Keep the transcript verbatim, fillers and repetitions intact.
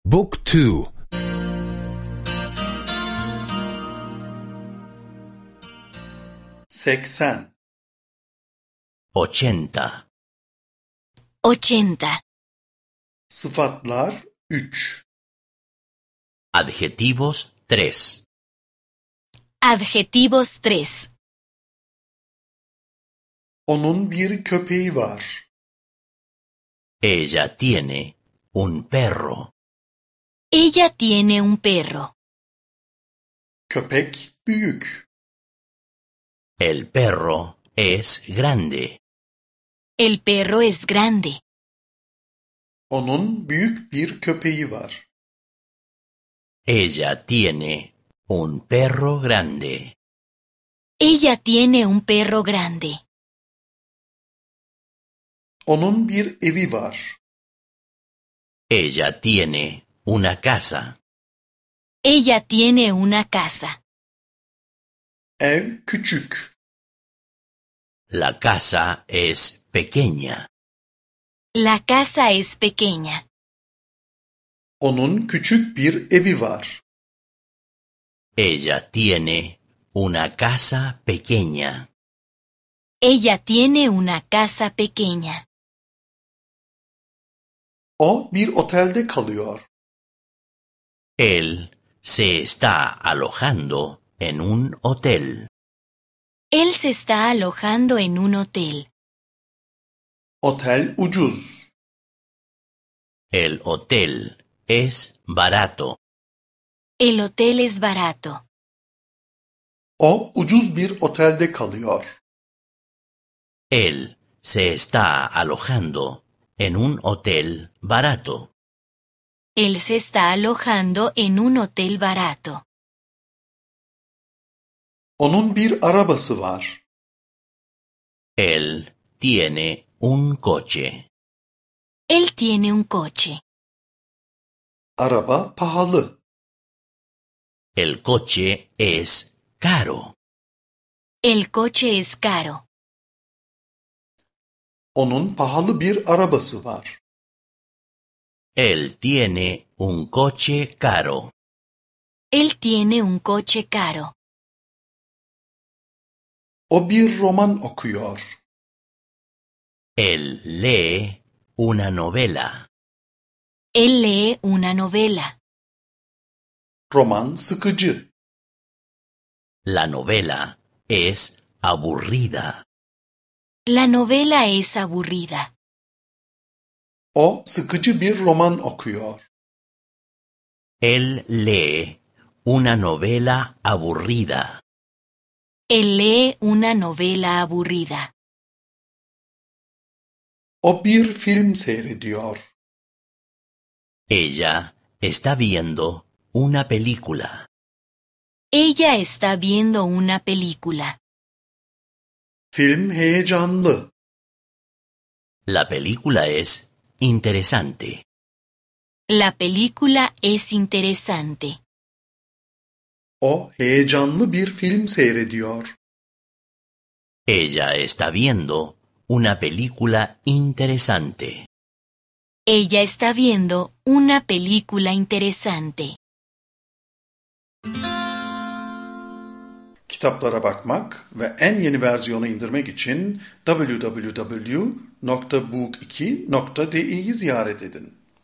Book two. seksen. ochenta. ochenta. Sıfatlar üç. Adjetivos tres. Adjetivos tres. Onun bir köpeği var. Ella tiene un perro. Ella tiene un perro. Köpek büyük. El perro es grande. El perro es grande. Onun büyük bir köpeği var. Ella tiene un perro grande. Ella tiene un perro grande. Onun bir evi var. Ella tiene una casa. Ella tiene una casa. Ev küçük. La casa es pequeña. La casa es pequeña. Onun küçük bir evi var. Ella tiene una casa pequeña. Ella tiene una casa pequeña. O bir otelde kalıyor. Él se está alojando en un hotel. Él se está alojando en un hotel. Otel ucuz. El hotel es barato. El hotel es barato. O ucuz bir otelde kalıyor. Él se está alojando en un hotel barato. Él se está alojando en un hotel barato. Onun bir arabası var. Él tiene un coche. Él tiene un coche. Araba pahalı. El coche es caro. El coche es caro. Onun pahalı bir arabası var. Él tiene un coche caro. Él tiene un coche caro. O bir roman okuyor. Él lee una novela. Él lee una novela. Roman sıkıcı. La novela es aburrida. La novela es aburrida. O sıkıcı bir roman okuyor. Él lee una novela aburrida. Él lee una novela aburrida. O bir film seyrediyor. Ella está viendo una película. Ella está viendo una película. Film heyecanlı. La película es interesante. La película es interesante. O heyecanlı bir film seyrediyor. Ella está viendo una película interesante. Ella está viendo una película interesante. Kitaplara bakmak ve en yeni versiyonu indirmek için double-u double-u double-u nokta book iki nokta di'yi ziyaret edin.